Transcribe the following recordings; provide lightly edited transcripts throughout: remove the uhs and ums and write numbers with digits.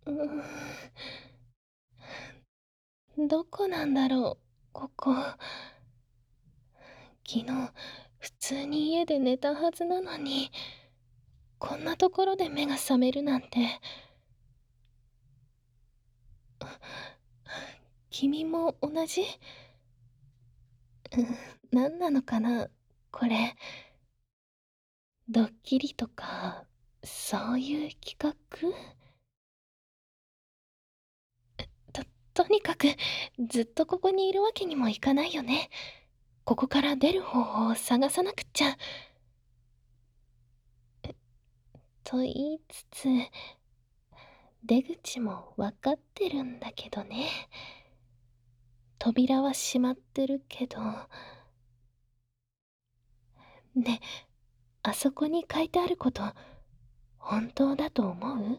うどこなんだろう、ここ。昨日、普通に家で寝たはずなのに、こんなところで目が覚めるなんて。君も同じ？何なのかな、これ。ドッキリとか、そういう企画？と、とにかく、ずっとここにいるわけにもいかないよね。ここから出る方法を探さなくっちゃ。と言いつつ、出口もわかってるんだけどね。扉は閉まってるけど。ね、あそこに書いてあること、本当だと思う？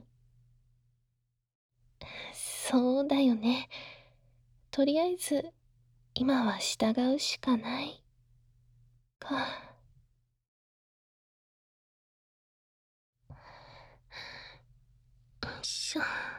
そうだよね。とりあえず、今は従うしかないか。よいしょ。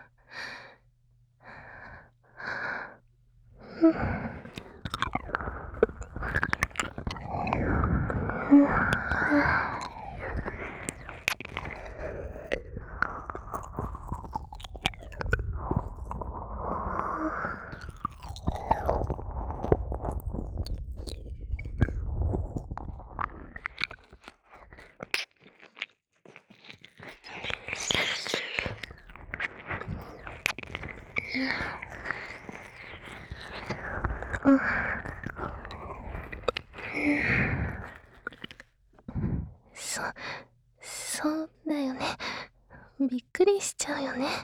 そ、そうだよね。びっくりしちゃうよね。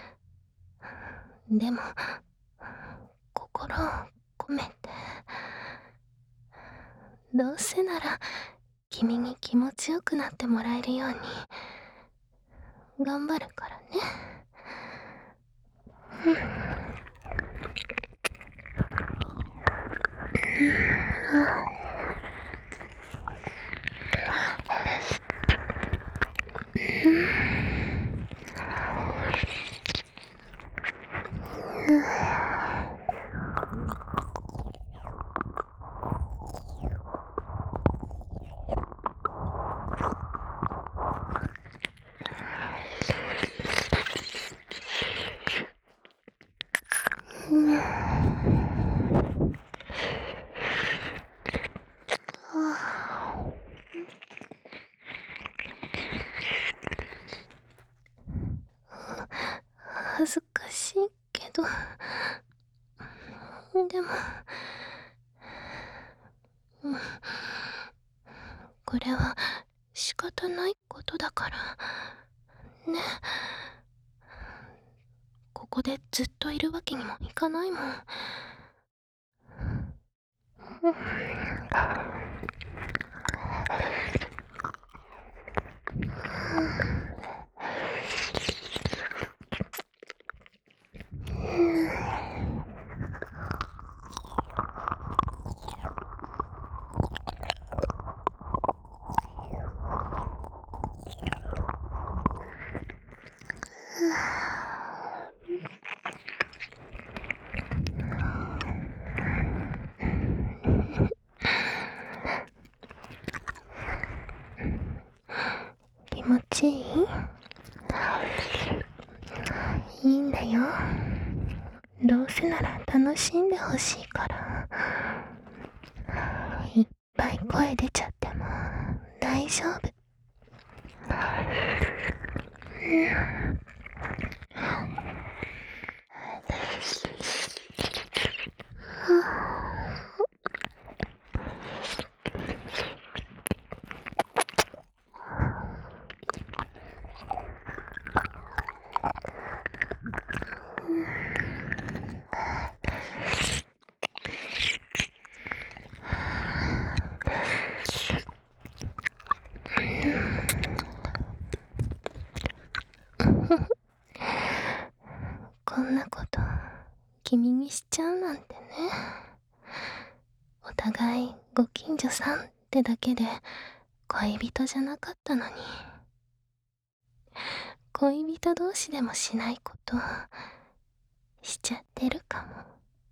でも、心を込めて。どうせなら、君に気持ちよくなってもらえるように、頑張るからね。恥ずかしいけど、でも、これは仕方ないことだから。ね。ここでずっといるわけにもいかないもん。気持ちいい？いいんだよ。どうせなら楽しんでほしいから。いっぱい声出ちゃっても大丈夫。こんなこと君にしちゃうなんてね。お互いご近所さんってだけで恋人じゃなかったのに。 恋人同士でもしないことしちゃってるかも。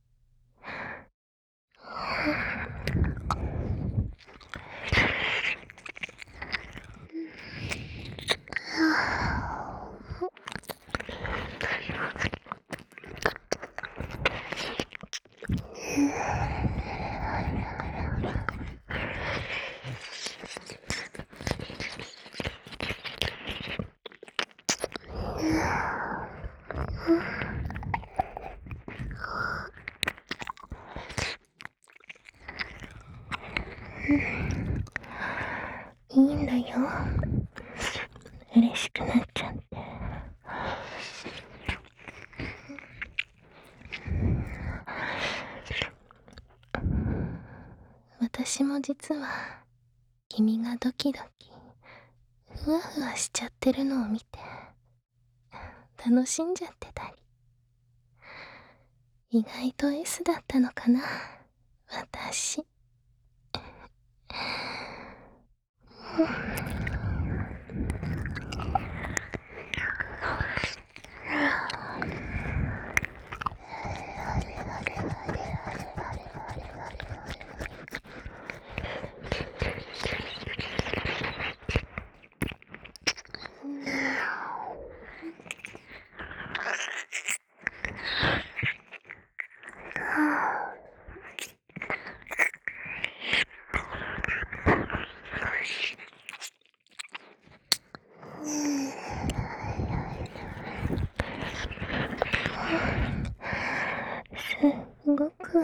いいんだよ。嬉しくなっちゃって。私も実は君がドキドキふわふわしちゃってるのを見て楽しんじゃってたり、意外と S だったのかな、私。すごく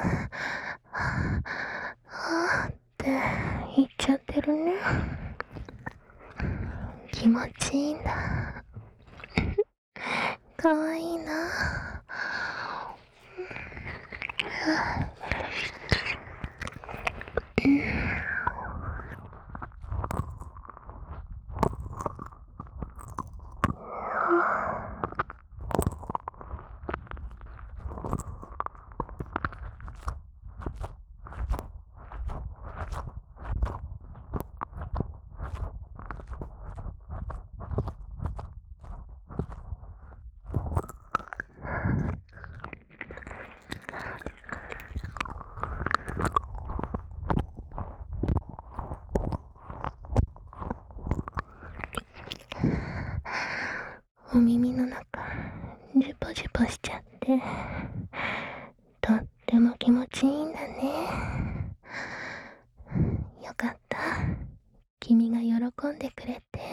あーって言っちゃってるね。気持ちいいんだ。かわいいな。お耳の中ジュポジュポしちゃってとっても気持ちいいんだね。よかった、君が喜んでくれて。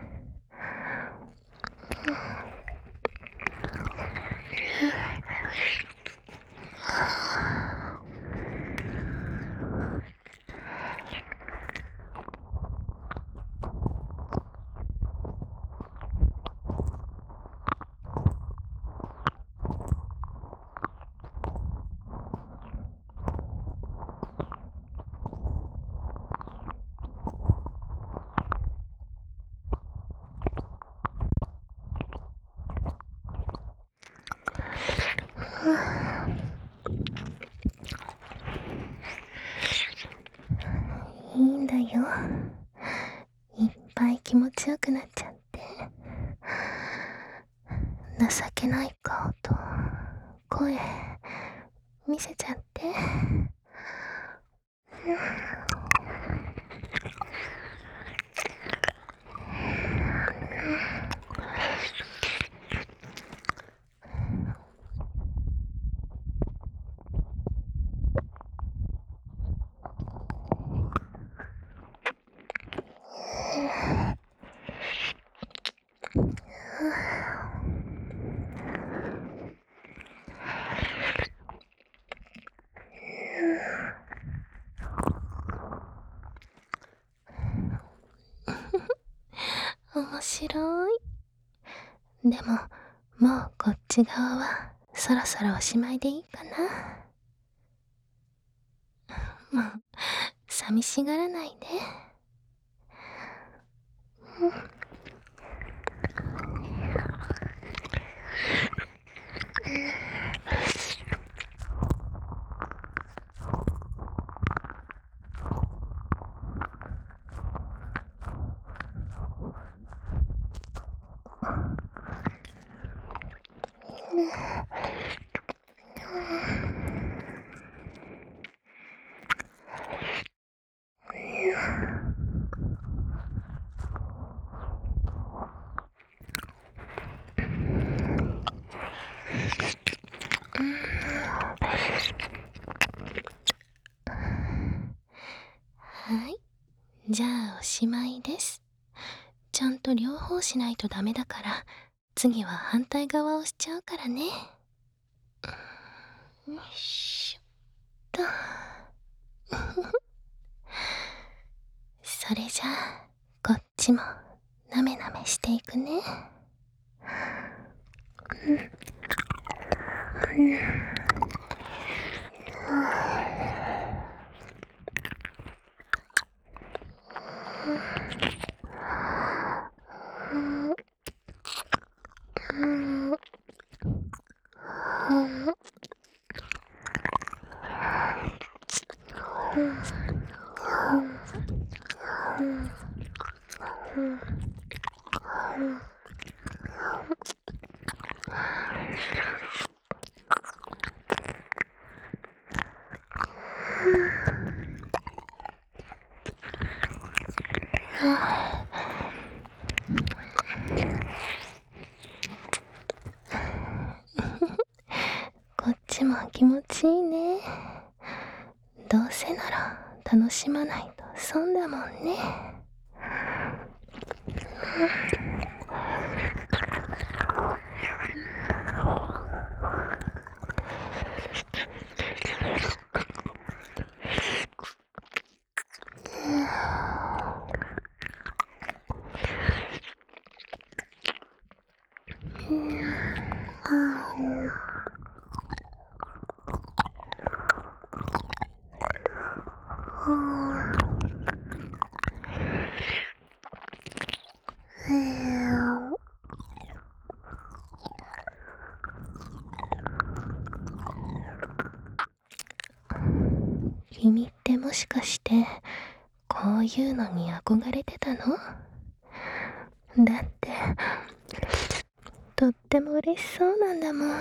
いいんだよ、いっぱい気持ちよくなっちゃって。情けない顔と声見せちゃって。面白い。でももうこっち側はそろそろおしまいでいいかな。もう寂しがらないで。 はい、じゃあおしまいです。ちゃんと両方しないとダメだから、次は反対側をしちゃうからね。よいしょっと。それじゃあこっちもなめなめしていくね。こっちも気持ちいいね。どうせなら楽しまないと損だもんね。君ってもしかしてこういうのに憧れてたの？だってとっても嬉しそうなんだもん。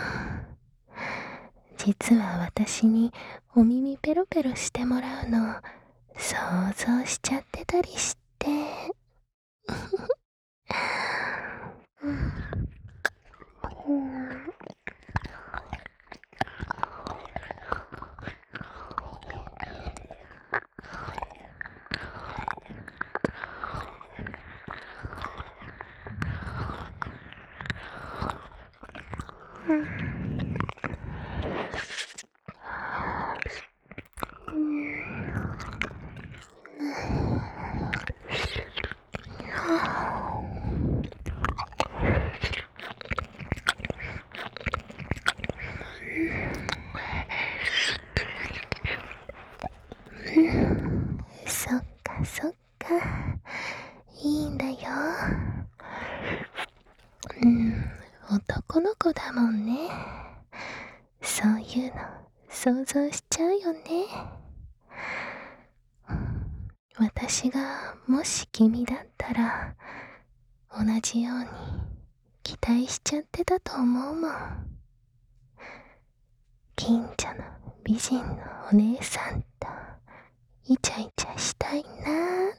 実は私にお耳ペロペロしてもらうの想像しちゃってたりして。そっかそっか、いいんだよ。男の子だもんね。そういうの想像しちゃうよね。私がもし君だったら同じように期待しちゃってたと思うもん。近所の美人のお姉さんとイチャイチャしたいなーって。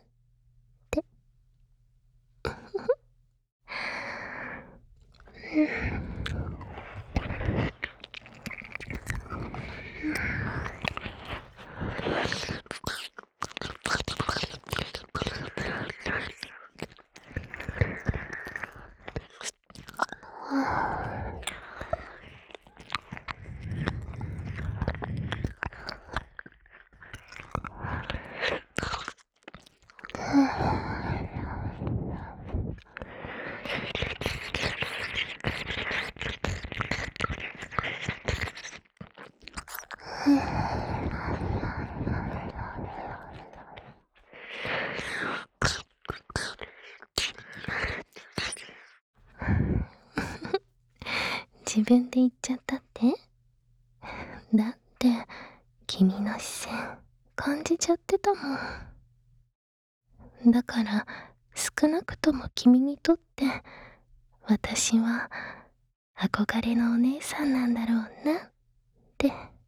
自分で言っちゃったって？だって君の視線感じちゃってたもん。だから少なくとも君にとって私は憧れのお姉さんなんだろうなって。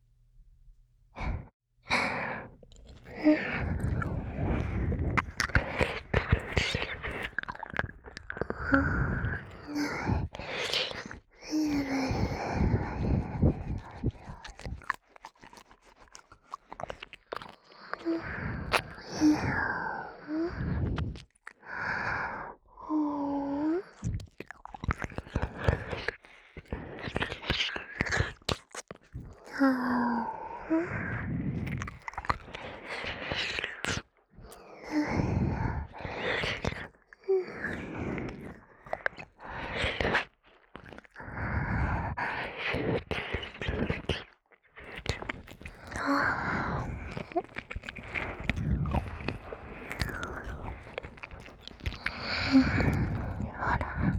ほら、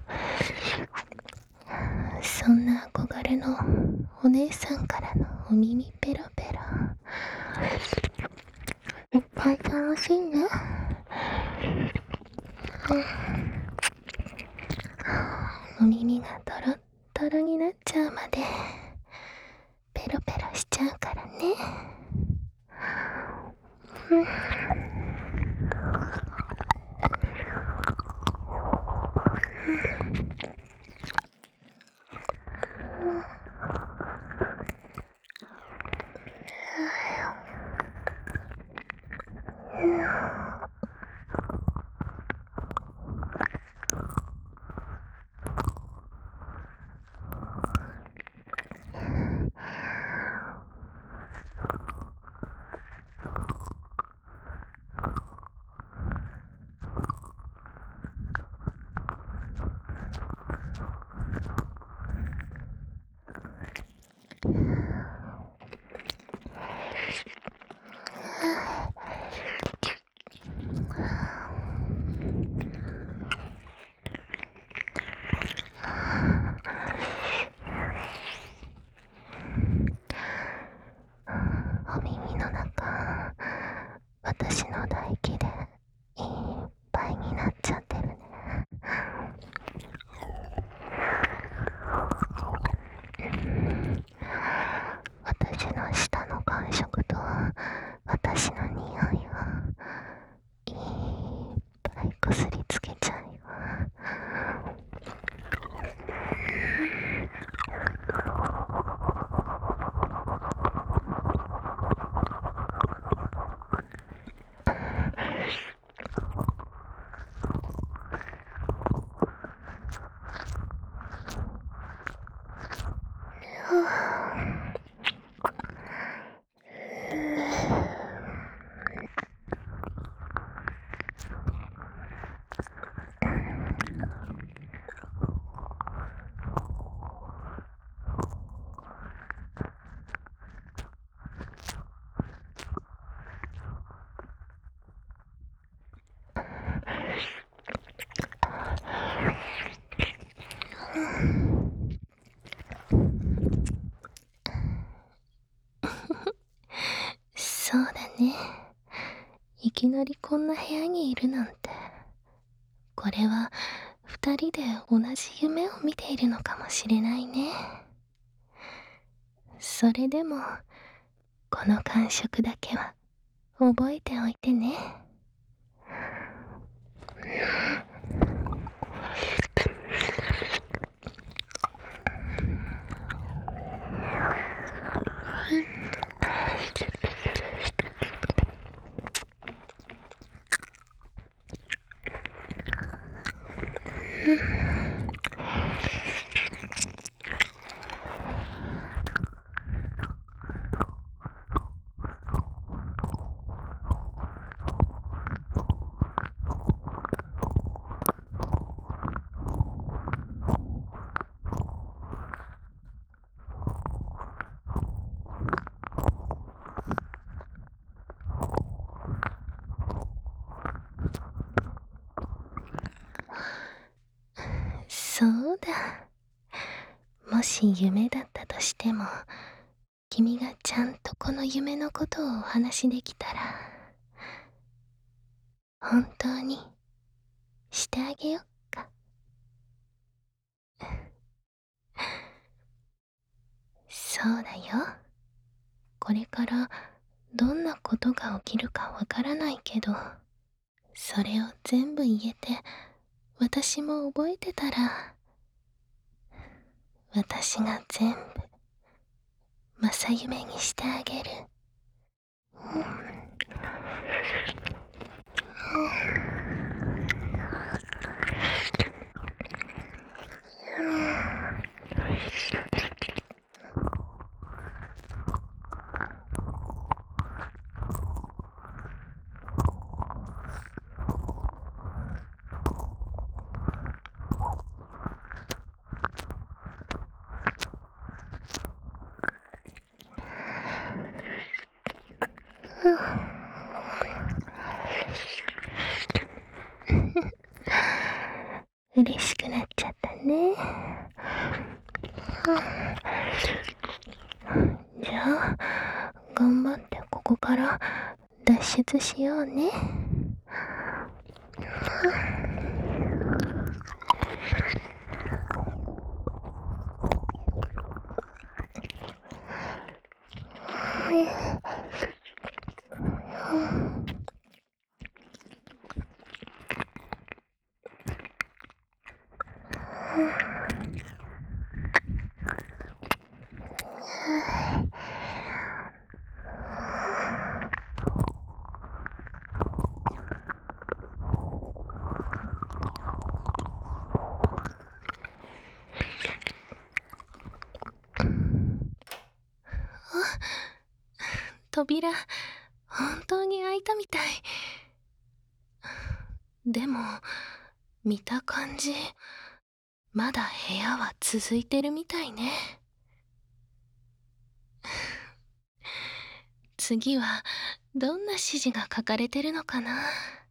そんな憧れのお姉さんからのお耳ペロペロいっぱい楽しんで。お耳がトロットロになっちゃうまでペロペロしちゃうからね。お耳の中、私の唾液でいっぱいになっちゃってるね。私の舌の感触と私の匂いをいっぱいこすりつけちゃうよ。そうだね。いきなりこんな部屋にいるなんて。これは二人で同じ夢を見ているのかもしれないね。それでもこの感触だけは覚えておいてね。そうだ。もし夢だったとしても、君がちゃんとこの夢のことをお話しできたら、本当にしてあげよっか。 そうだよ。これからどんなことが起きるかわからないけど、それを全部言えて、私も覚えてたら、私が全部正夢にしてあげる。嬉しくなっちゃったね。じゃあ、頑張ってここから脱出しようね。扉、本当に開いたみたい。でも、見た感じ、まだ部屋は続いてるみたいね。次はどんな指示が書かれてるのかな。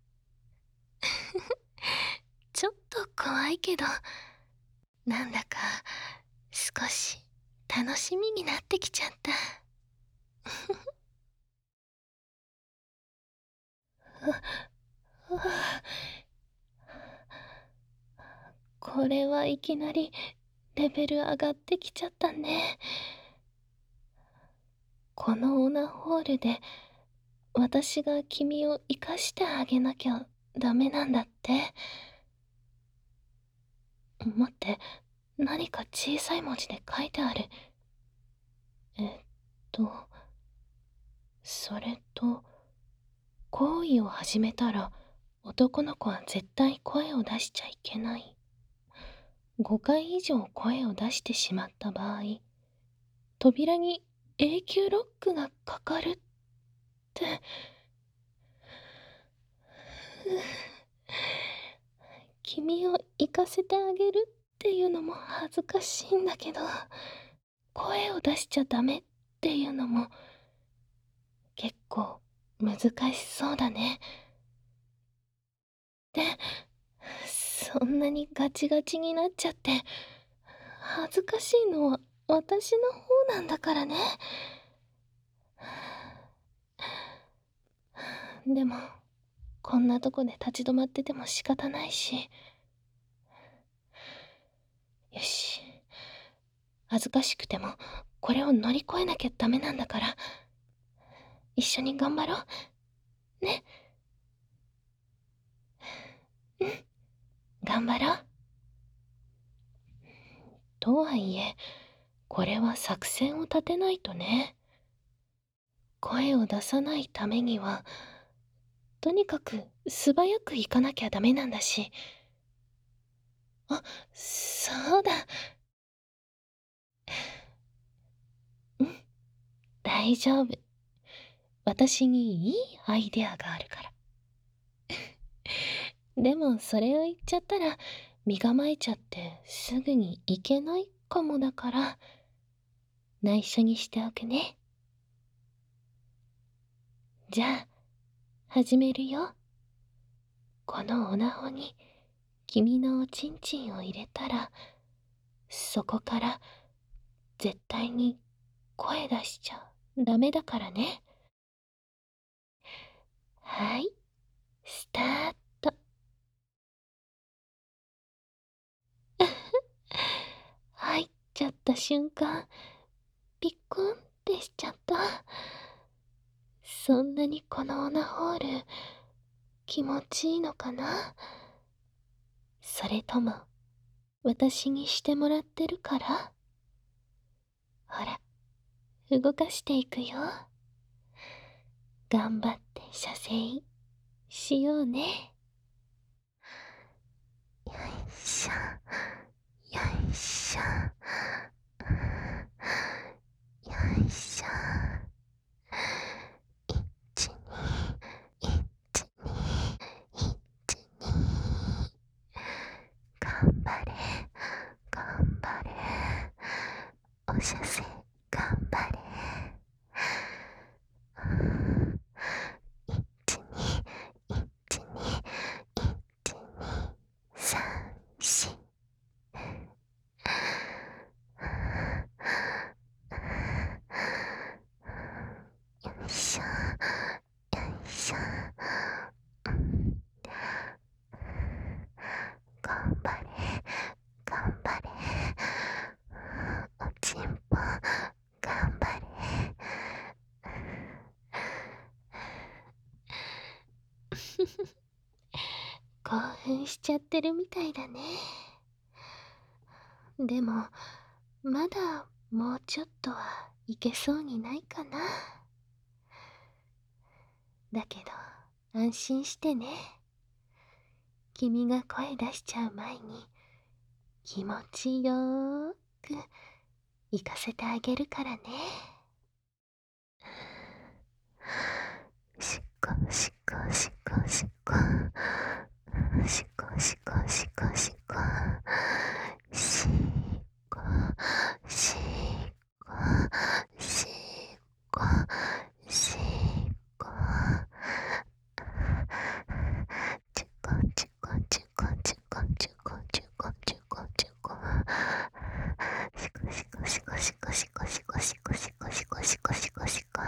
ちょっと怖いけど、なんだか少し楽しみになってきちゃった。これはいきなりレベル上がってきちゃったね。このオナホールで私が君を生かしてあげなきゃダメなんだって。待って、何か小さい文字で書いてある。えっと、それと、行為を始めたら男の子は絶対声を出しちゃいけない。5回以上声を出してしまった場合、扉に永久ロックがかかるって。君を行かせてあげるっていうのも恥ずかしいんだけど、声を出しちゃダメっていうのも結構難しそうだね。で、そんなにガチガチになっちゃって恥ずかしいのは私の方なんだからね。でもこんなとこで立ち止まってても仕方ないし。よし、恥ずかしくてもこれを乗り越えなきゃダメなんだから、一緒に頑張ろうね。うん、頑張ろう。とはいえ、これは作戦を立てないとね。声を出さないためには、とにかく素早く行かなきゃダメなんだし。あ、そうだ。うん、大丈夫。私にいいアイデアがあるから。でもそれを言っちゃったら、身構えちゃってすぐに行けないかもだから、内緒にしておくね。じゃあ、始めるよ。このオナホに君のおちんちんを入れたら、そこから絶対に声出しちゃダメだからね。はい、スタート。入っちゃった瞬間、 ピッコンってしちゃった。そんなにこのオナホール気持ちいいのかな？それとも私にしてもらってるから？ほら、動かしていくよ。頑張って射精しようね。よいしょ、よいしょ、よいしょ。1、2、1、2、1、2。頑張れ、頑張れ。お射精、頑張れ。1、2、1、2、1、2、3、4。よいしょ、よいしょ。頑張れ、頑張れ。おちんぽ、頑張れ。興奮しちゃってるみたいだね。でも、まだもうちょっとはいけそうにないかな。だけど、安心してね。君が声出しちゃう前に、気持ちよーく行かせてあげるからね。しっこしっこしっこしっこしっこしっこしっこしっこしっこしっこしっこしっこちゅこちゅこちゅこちゅこちゅこちゅこちゅこちゅこしこしこしこしこしこしこしこしこしこしこしこしこ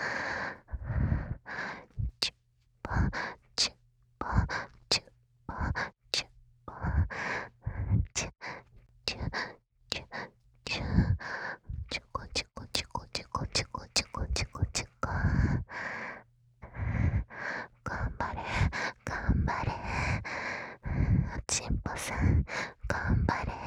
チュッパチュッパチュッパチュッパチュッチュッチュッチュッチュコチュコチュコチュコチュコチュコチュコチュコ頑張れ頑張れおちんぽさん頑張れ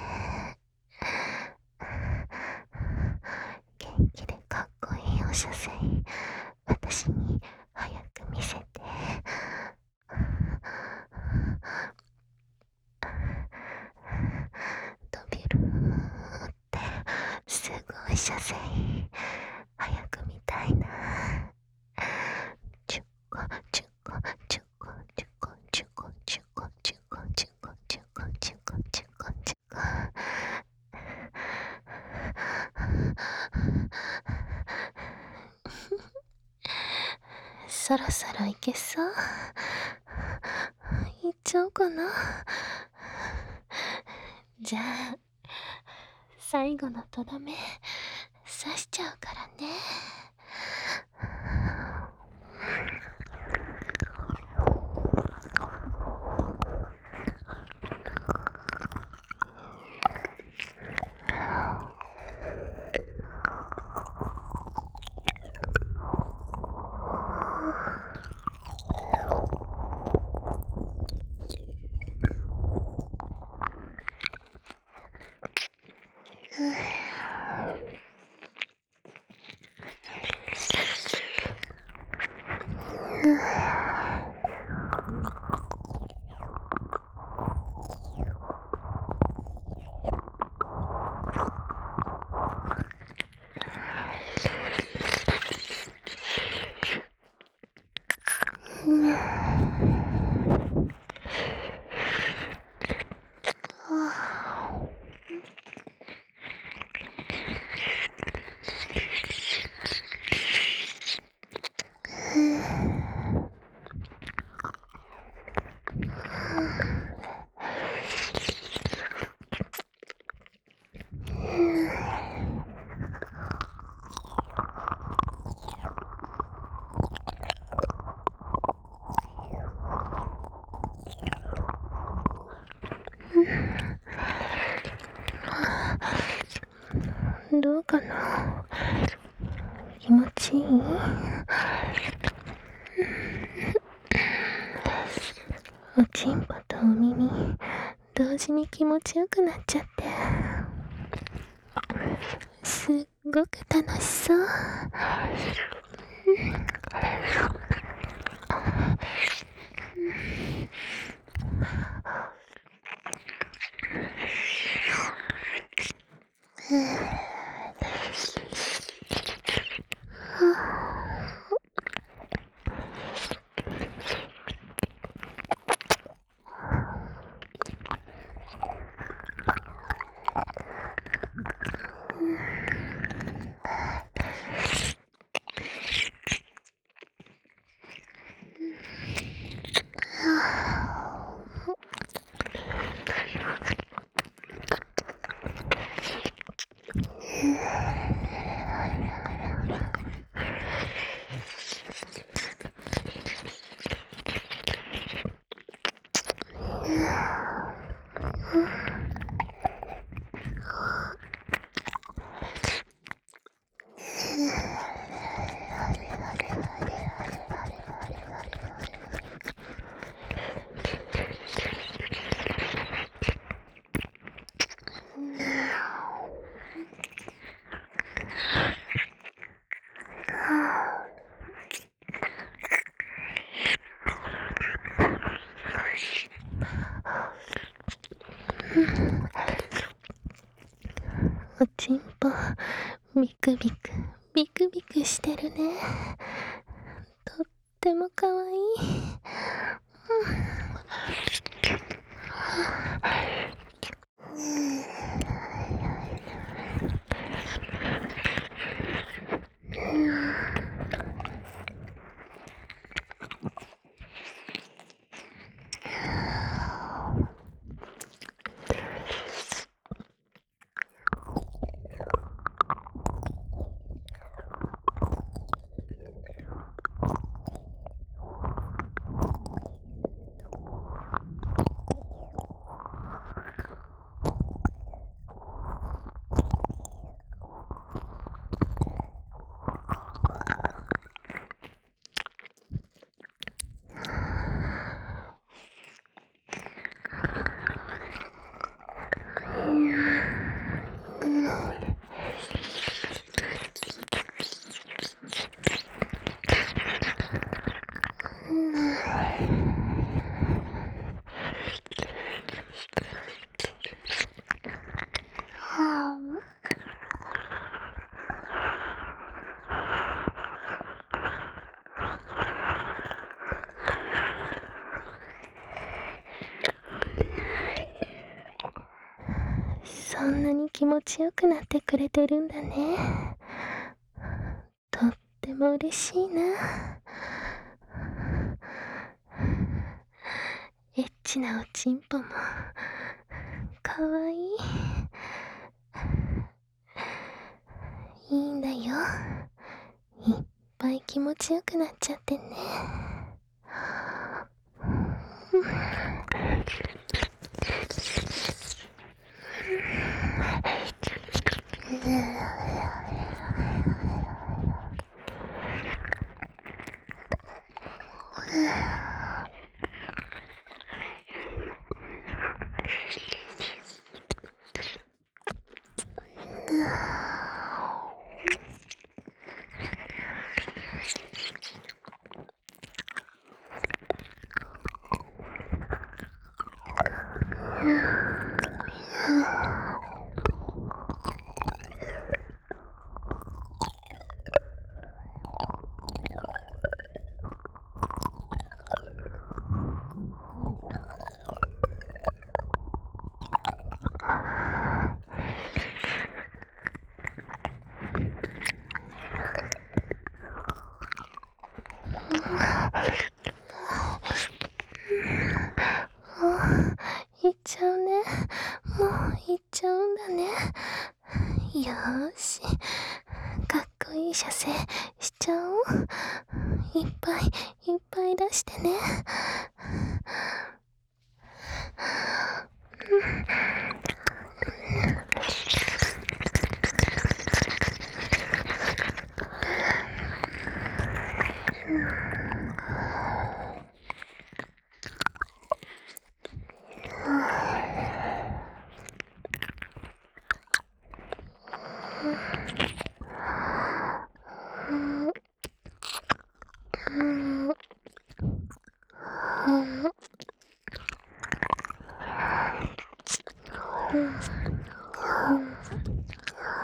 元気でかっこいいお射精私に早く見せて伸びるってすごい射精早く見たいなチュコチュコチュコチュコチュコチュコチュコチュコチュコチュコチュコチュコそろそろいけそう？いっちゃおうかな。じゃあ最後のとどめ刺しちゃうからね。どうかな。 気持ちいい？おちんぽとお耳同時に気持ちよくなっちゃって、すっごく楽しそう。おちんぽビクビクビクビクしてるね。とってもかわいい。そんなに気持ちよくなってくれてるんだね。とっても嬉しいな。エッチなおちんぽもかわいい。いいんだよ。いっぱい気持ちよくなっちゃってね。行っちゃうね。もう行っちゃうんだね。よーし、かっこいい射精しちゃおう。いっぱいいっぱい出してね。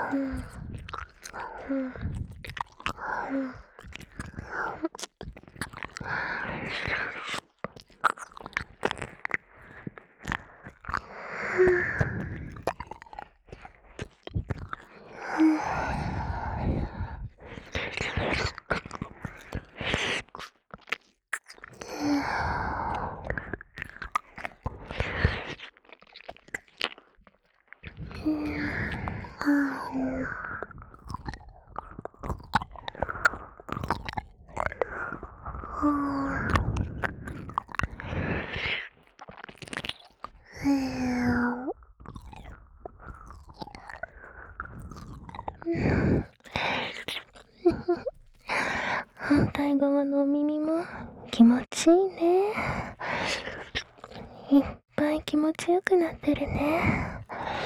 反対側のお耳も気持ちいいね。いっぱい気持ちよくなってるね。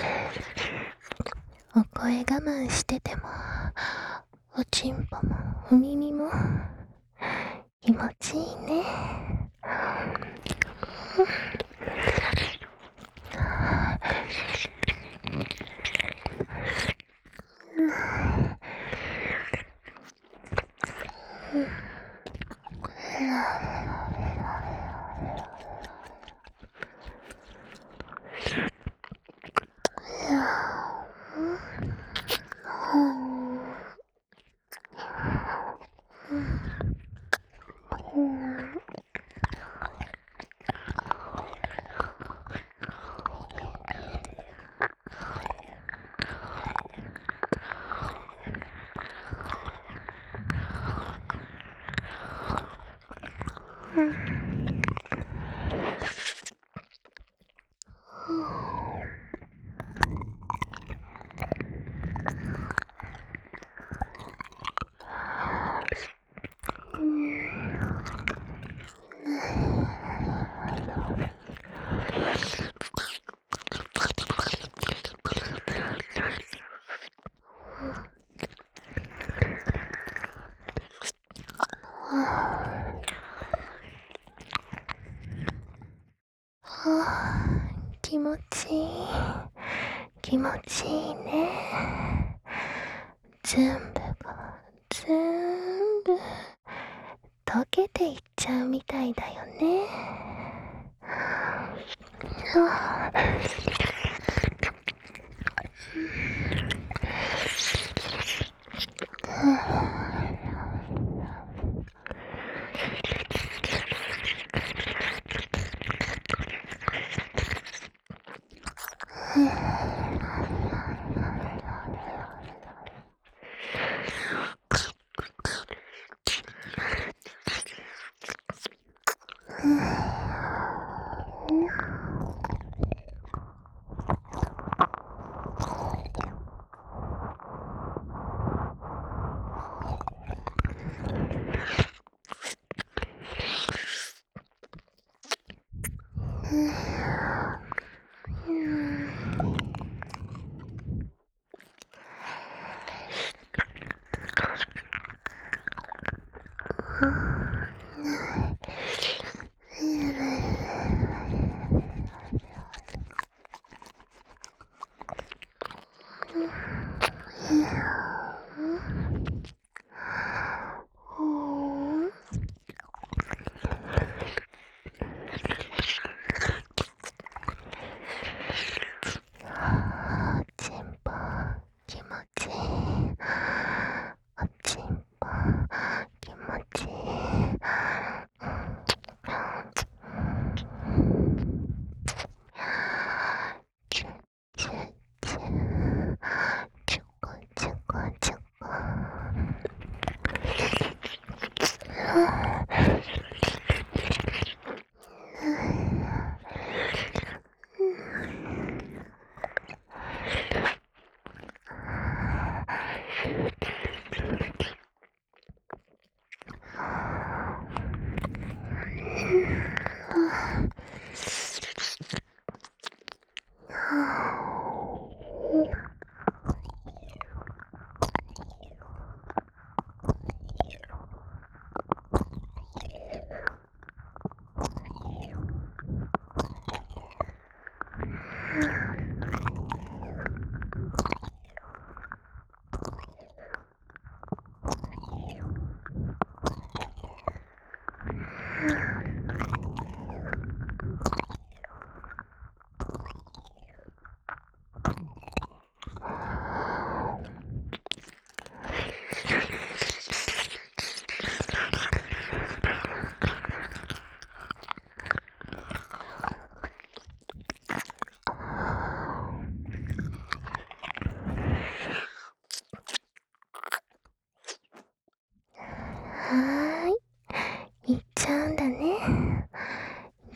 お声我慢してても、おちんぽもお耳も気持ちいいね。気持ちいい。気持ちいいね。全部が全部溶けていっちゃうみたいだよね。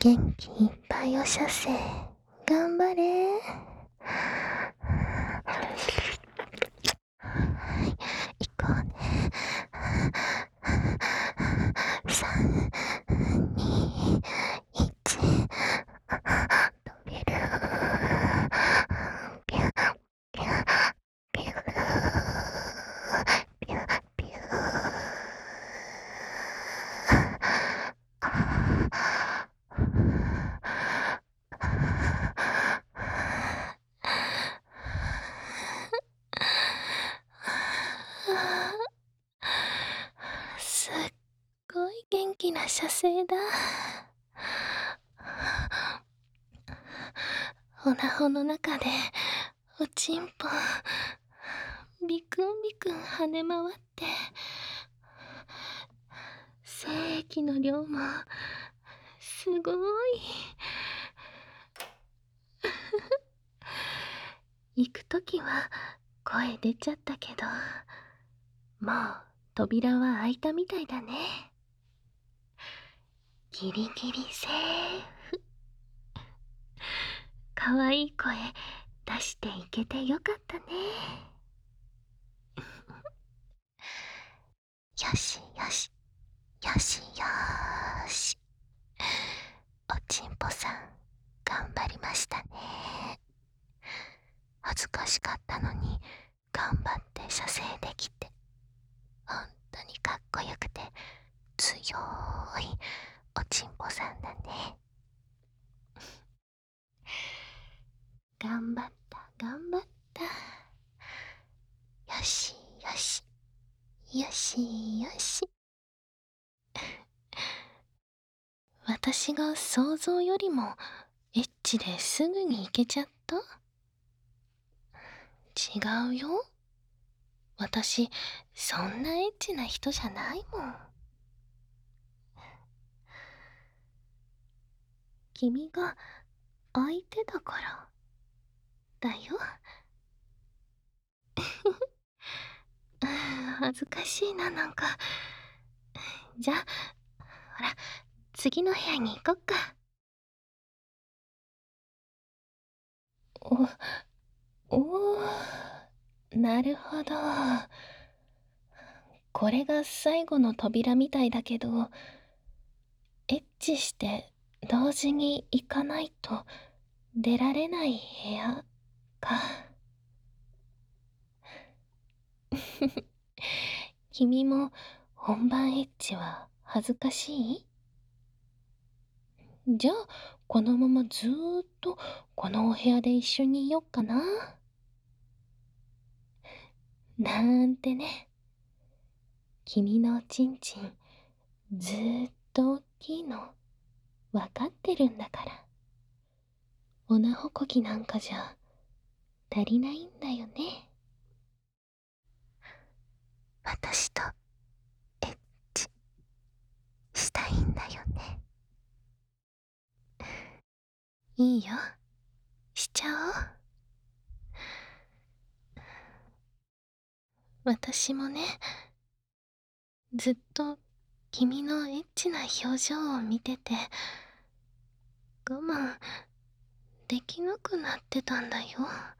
元気いっぱいお射精頑張れ。行こうね。3、2、1、飛べる。ピュッピュッピュッピュッピュすっごい元気な射精だ。おなほの中でおちんぽビクンビクン跳ね回って精液の量もすごい。行くときは声出ちゃったけど、もう扉は開いたみたいだね。ギリギリセーフ。かわいい声出していけてよかったね。よしよしよしよーし。おちんぽさん頑張りましたね。恥ずかしかったのに頑張って射精できて本当にかっこよくて強いおちんぽさんだね。頑張った頑張った。よしよしよしよし。私が想像よりもエッチですぐに行けちゃった？違うよ。私そんなエッチな人じゃないもん。君が相手だからだよ。恥ずかしいな、なんか。じゃあほら次の部屋に行こっか。おお、なるほど。これが最後の扉みたいだけど、エッチして同時に行かないと出られない部屋か。君も本番エッチは恥ずかしい？じゃあこのままずーっとこのお部屋で一緒にいよっかな。なんてね。君のおちんちんずーっと大きいのわかってるんだから。おなほこきなんかじゃ足りないんだよね。私とエッチしたいんだよね。いいよ、しちゃおう。私もね、ずっと君のエッチな表情を見てて我慢できなくなってたんだよ。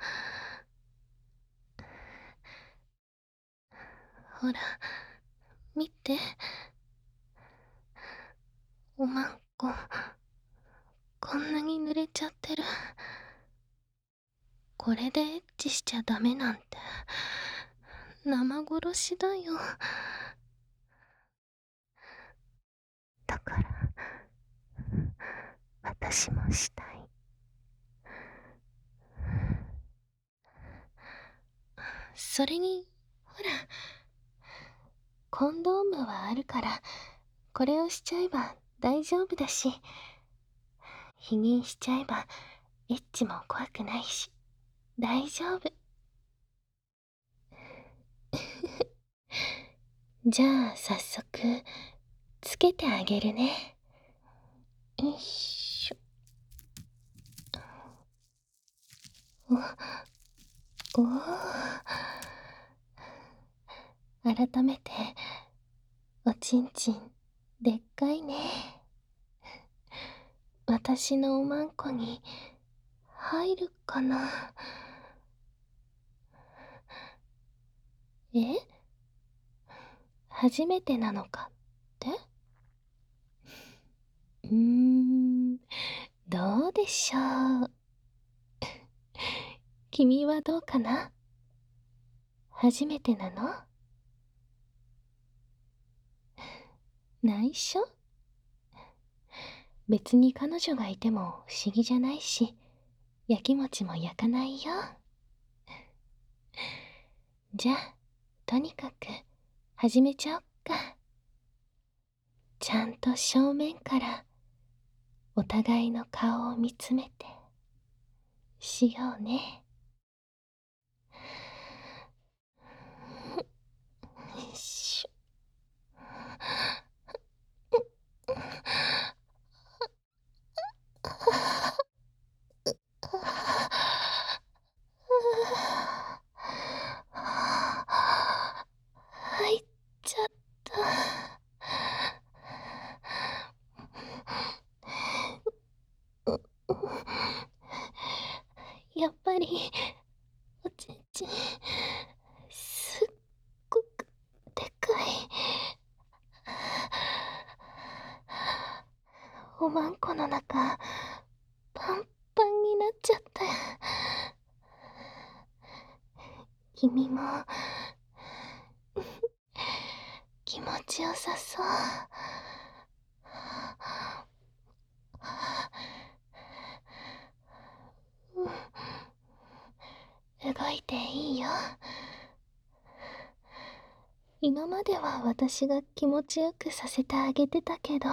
ほら見て、おまんここんなに濡れちゃってる。これでエッチしちゃダメなんて生殺しだよ。だから私もしたい。それにほらコンドームはあるからこれをしちゃえば大丈夫だし、避妊しちゃえばエッチも怖くないし大丈夫。じゃあ早速つけてあげるね。よいしょ。おお、改めておちんちんでっかいね。 私のおまんこに入るかな。え？初めてなのかって？どうでしょう。君はどうかな？初めてなの？内緒？別に彼女がいても不思議じゃないし、やきもちも焼かないよ。じゃあ、とにかく始めちゃおっか。ちゃんと正面からお互いの顔を見つめてしようね。よいしょ。入っちゃった。やっぱりおちんちんすっごくでかい。おまんこの中パンパンになっちゃった。君も気持ちよさそう。動いていいよ。今までは私が気持ちよくさせてあげてたけど、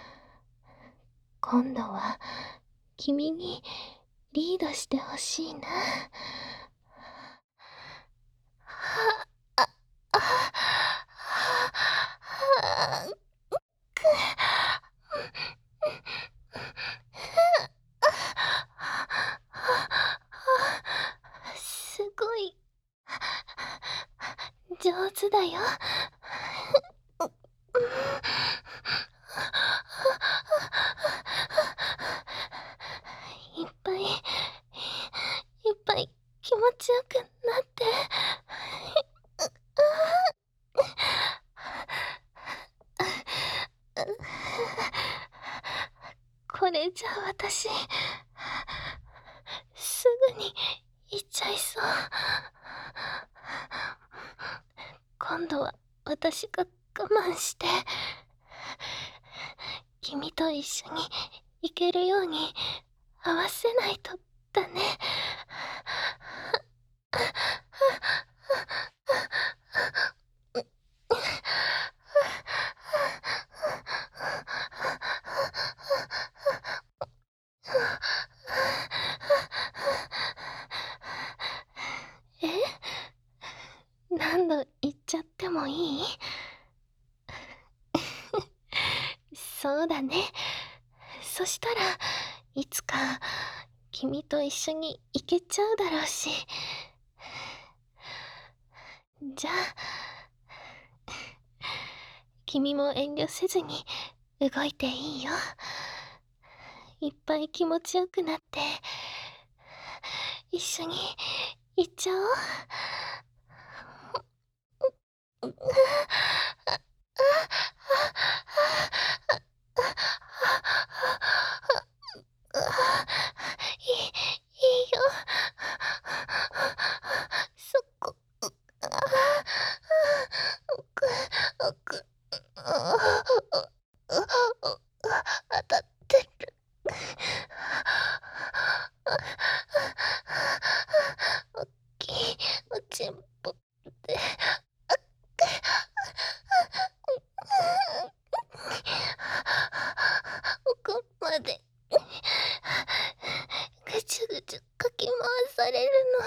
今度は君にリードしてほしいな。すごい上手だよ。いっぱいいっぱい気持ちよくなって。これじゃ私すぐに行っちゃいそう。今度は私が我慢して君と一緒に行けるように合わせないとだね。え？何度言っちゃってもいい？そうだね。そしたらいつか君と一緒に行けちゃうだろうし。じゃあ君も遠慮せずに動いていいよ。いっぱい気持ちよくなって一緒に行っちゃおう。いいよ。そこ。当たってる。おっきいおちんぽで奥までぐちゅぐちゅかき回されるの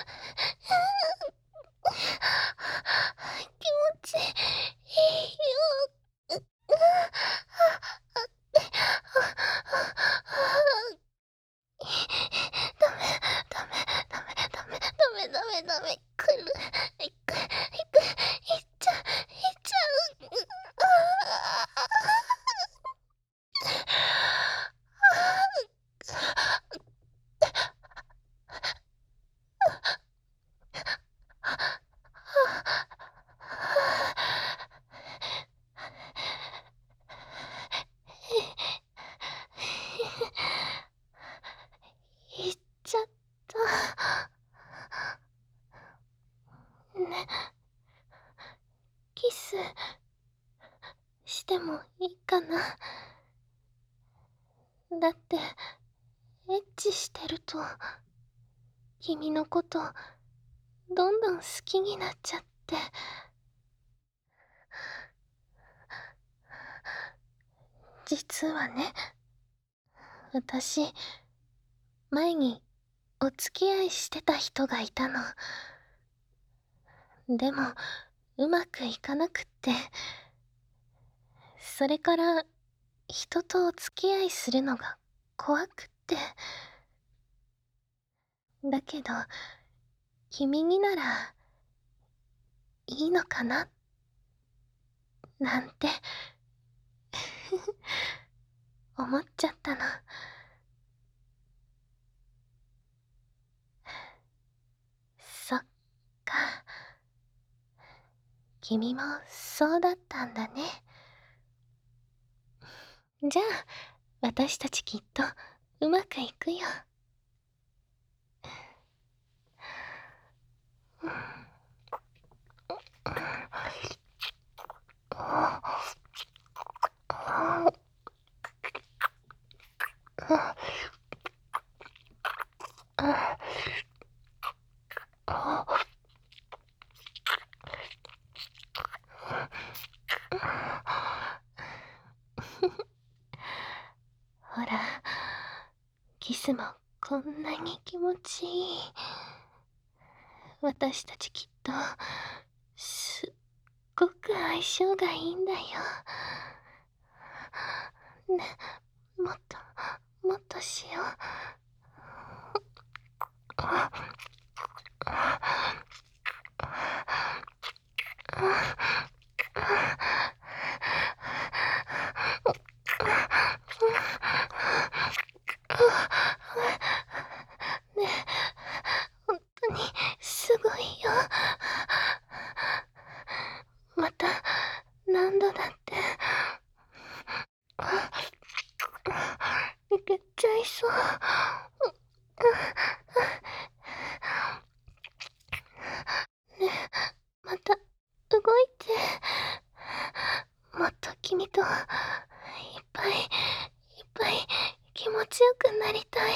気持ちいいよ。ダメダメダメダメダメダメ来る。 ね。キスしてもいいかな。だって、エッチしてると、君のこと、どんどん好きになっちゃって。実はね、私、前にお付き合いしてた人がいたの。でも、うまくいかなくって、それから人とお付き合いするのが怖くって。だけど、君にならいいのかななんて思っちゃったの。そっか。君もそうだったんだね。じゃあ、私たちきっとうまくいくよ。ほら、キスもこんなに気持ちいい。私たちきっと、すっごく相性がいいんだよ。ね、もっと、もっとしよう。ねえ、本当にすごいよ。また何度だって。いけちゃいそう。ねえ、また動いて。もっと君といっぱいいっぱい気持ちよくなりたい。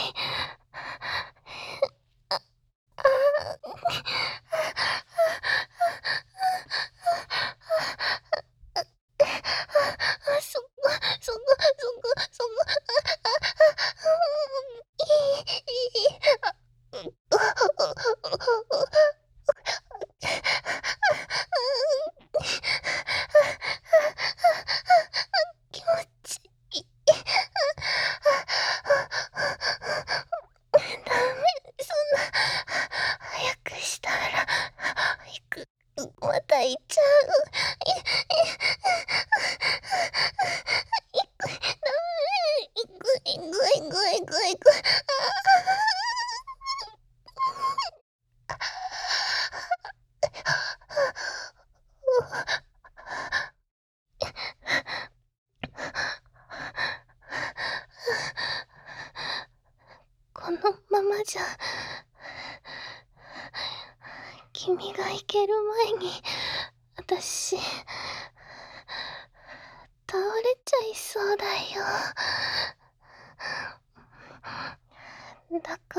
そこ、そこ、そこ、いい。気持ちいい。ダメ、そんな、早くしたら、行く、また行っちゃう。行く、ダメ、行く、行く、行く、行く、行く。このままじゃ、君が行ける前に、私、倒れちゃいそうだよ。だから、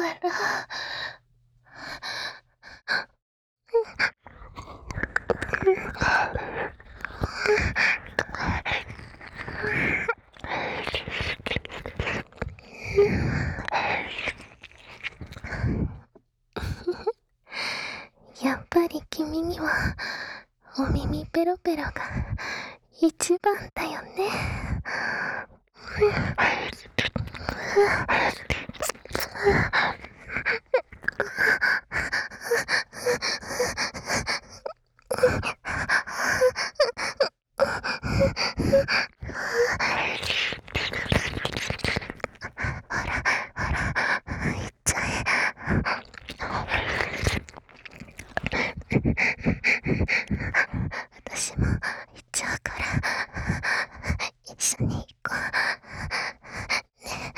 やっぱり君には、お耳ペロペロが一番だよね。行っちゃえ。私も行っちゃうから一緒に行こうね。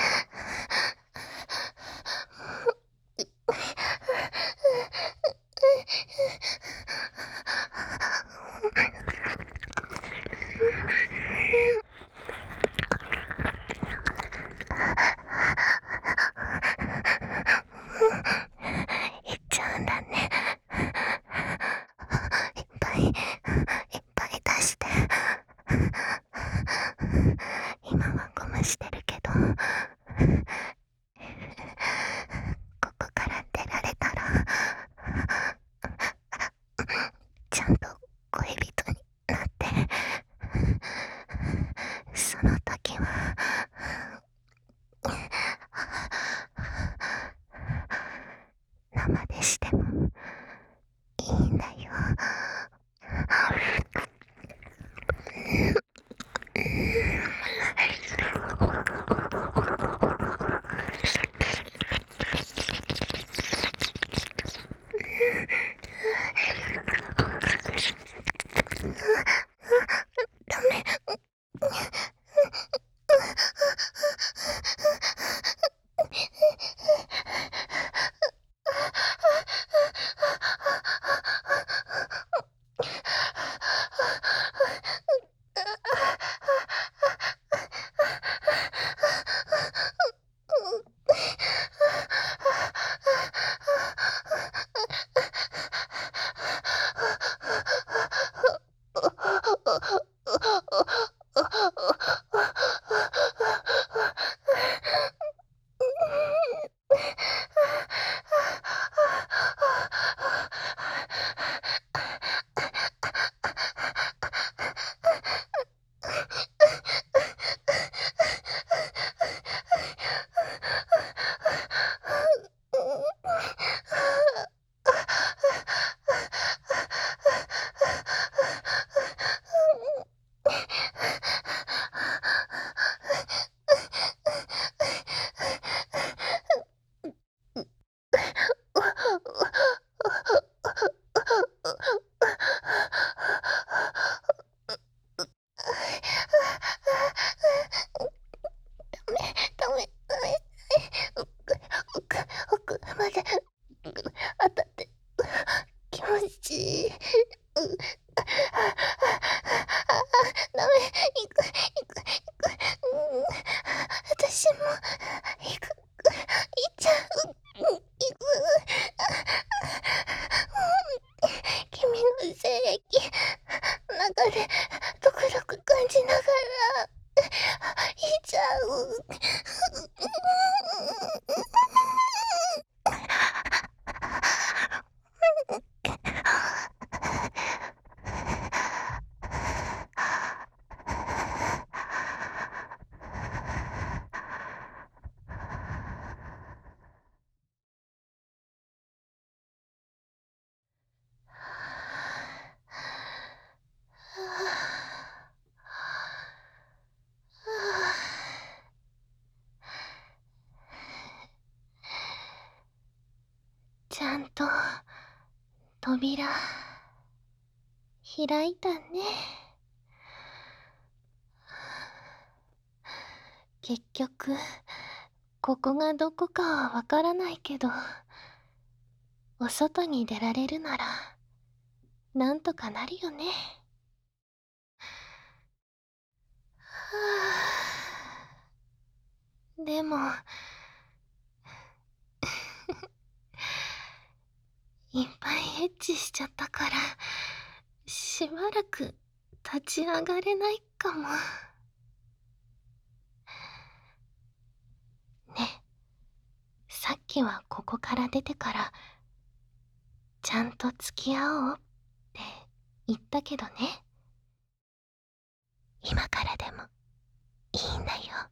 ゃんと恋人になって、その時は生でしてもいいんだよ。ダメ。ダメ。奥まで当たって気持ちいい。ダメ。行く。私も行く。行っちゃう。行く。君の精液中でドクドク感じながら行っちゃう。ちゃんと扉開いたね。結局ここがどこかはわからないけど、お外に出られるならなんとかなるよね。でもいっぱいエッチしちゃったからしばらく立ち上がれないかもね。さっきはここから出てからちゃんと付き合おうって言ったけどね。今からでもいいんだよ。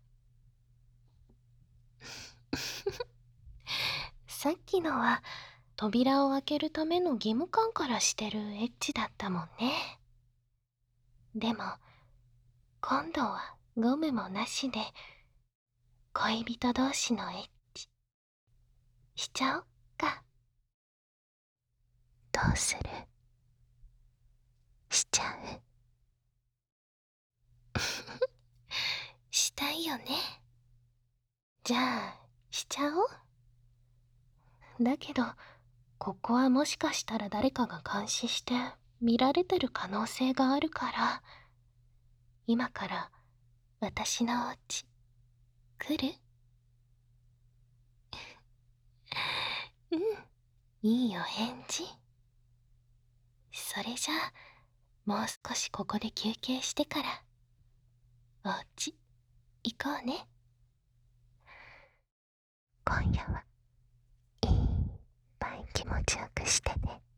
さっきのは扉を開けるための義務感からしてるエッチだったもんね。でも今度はゴムもなしで恋人同士のエッチしちゃおっか。どうする？しちゃう？したいよね。じゃあしちゃおう。だけどここはもしかしたら誰かが監視して見られてる可能性があるから、今から私のお家来る？うん、いいよ返事。それじゃあもう少しここで休憩してからお家行こうね。今夜はいっぱい気持ちよくしてね。